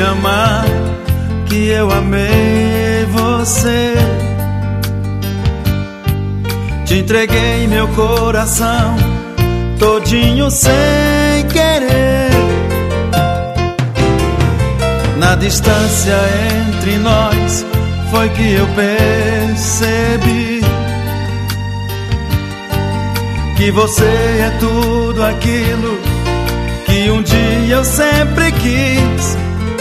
amar que eu amei você. Te entreguei meu coração todinho sem querer. Na distância entre nós foi que eu percebi que você é tudo aquilo que um dia eu sempre quis.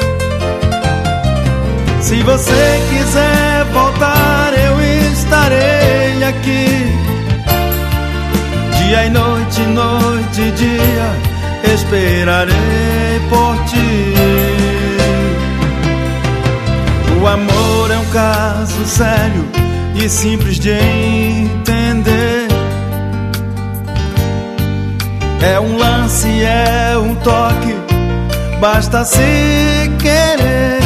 Se você quiser voltar, eu estarei aqui. Dia e noite, noite e dia, esperarei por ti. O amor é um caso sério e simples de entender. É um lance, é um toque, basta se querer.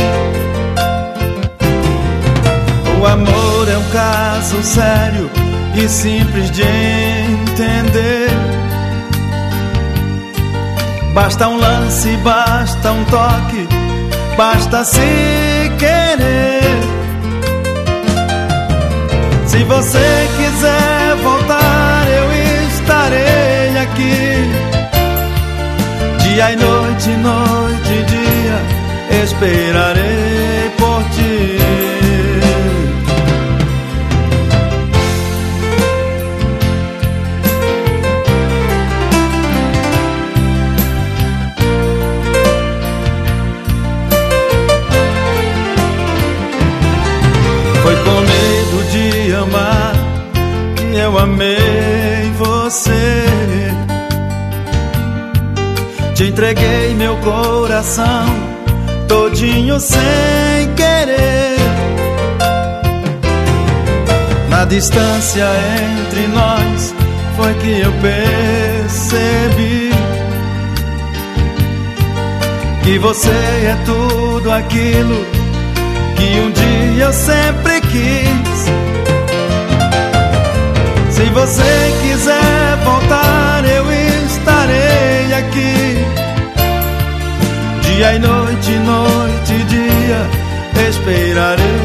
O amor é um caso sério e simples de entender. Basta um lance, basta um toque, basta se querer. Se você quiser voltar, eu estarei aqui. Dia e noite, noite e dia, esperarei por ti. Foi com medo de amar que eu amei você. Te entreguei meu coração todinho sem querer. Na distância entre nós foi que eu percebi que você é tudo aquilo que um dia eu sempre quis. Se você quiser voltar, eu estarei aqui. Dia e noite, noite e dia, esperarei